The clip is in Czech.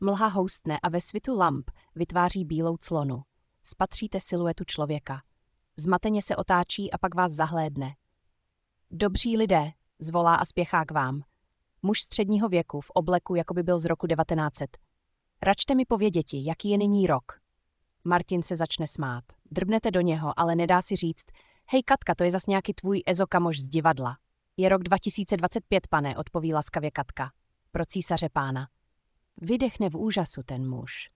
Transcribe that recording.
Mlha houstne a ve svitu lamp vytváří bílou clonu. Spatříte siluetu člověka. Zmateně se otáčí a pak vás zahlédne. Dobří lidé, zvolá a spěchá k vám. Muž středního věku v obleku, jako by byl z roku 1900. Račte mi pověděti, jaký je nyní rok. Martin se začne smát. Drbnete do něho, ale nedá si říct: hej Katka, to je zas nějaký tvůj ezokamoš z divadla. Je rok 2025, pane, odpoví laskavě Katka. Pro císaře pána. Vydechne v úžasu ten muž.